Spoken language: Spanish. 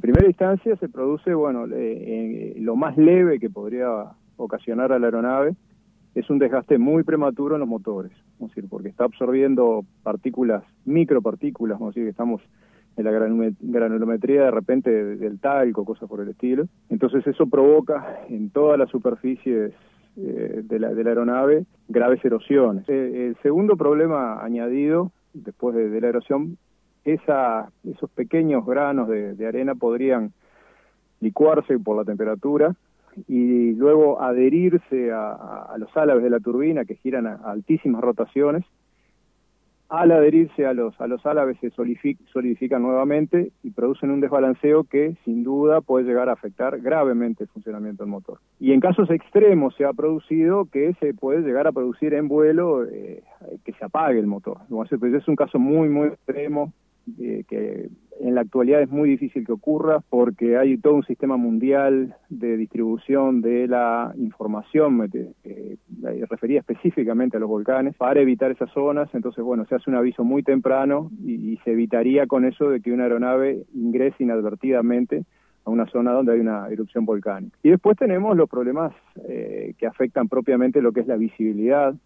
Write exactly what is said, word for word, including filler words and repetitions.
primera instancia se produce, bueno, eh, eh, lo más leve que podría ocasionar a la aeronave es un desgaste muy prematuro en los motores, es decir, porque está absorbiendo partículas, micropartículas, vamos a decir que estamos en la granulometría de repente del talco, cosas por el estilo. Entonces eso provoca en todas las superficies eh, de, la, de la aeronave graves erosiones. Eh, el segundo problema añadido, después de, de la erosión, esa, esos pequeños granos de, de arena podrían licuarse por la temperatura y luego adherirse a, a los álabes de la turbina que giran a, a altísimas rotaciones. Al adherirse a los, a los álabes se solidific, solidifican nuevamente y producen un desbalanceo que sin duda puede llegar a afectar gravemente el funcionamiento del motor. Y en casos extremos se ha producido que se puede llegar a producir en vuelo eh, que se apague el motor. Entonces, pues es un caso muy, muy extremo eh, que en la actualidad es muy difícil que ocurra porque hay todo un sistema mundial de distribución de la información eh, referida específicamente a los volcanes para evitar esas zonas. Entonces, bueno, se hace un aviso muy temprano y, y se evitaría con eso de que una aeronave ingrese inadvertidamente a una zona donde hay una erupción volcánica. Y después tenemos los problemas eh, que afectan propiamente lo que es la visibilidad